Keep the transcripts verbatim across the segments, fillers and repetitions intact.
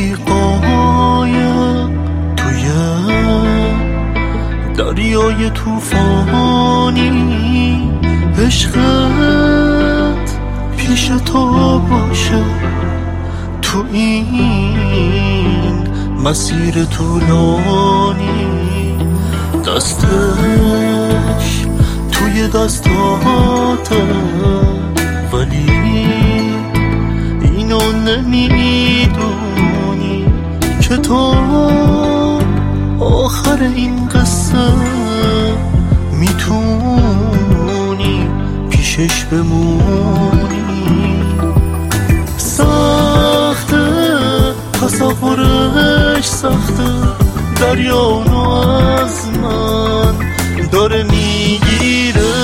بی قایق توی دریای توفانی، عشقت پیش تو باشه تو این مسیر طولانی. دستش توی دستاته ولی اینو نمیدونی که تو آخر این قصه میتونی پیشش بمونی. سخته تصورش سخته، دریانو از من داره میگیره.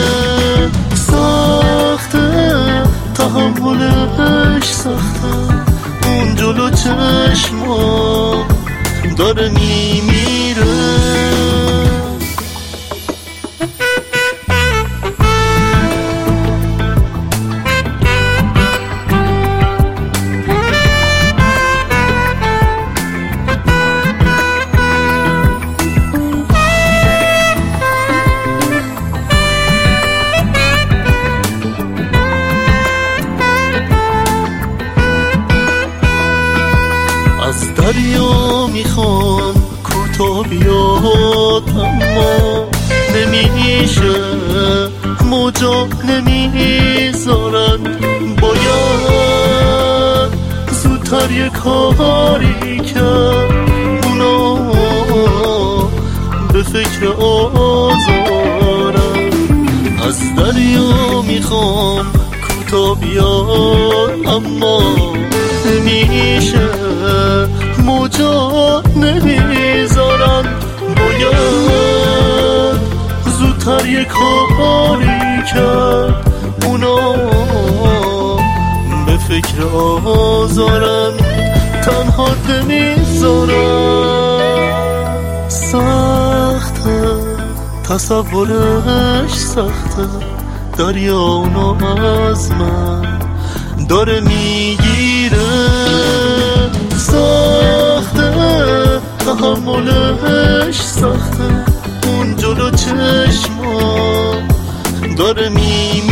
سخته تحملش سخته، اون جلو چشمم داره میمیره. از دریا میخوام کوتا بیاد اما نمیشه، موجا نمیذارن. باید زودتر یه کاری کرد، اونا به فکر آزارن. از دریا میخوام کوتا بیاد اما نمیشه، موجا نمیذارن. باید زودتر یه کاری کرد، اونا به فکر آزارن، تنها نمیذارن. سخته تصورش سخته، دریانو از من داره میگیره. سخته تحملش سخته، اون جلو چشمم داره میمیره.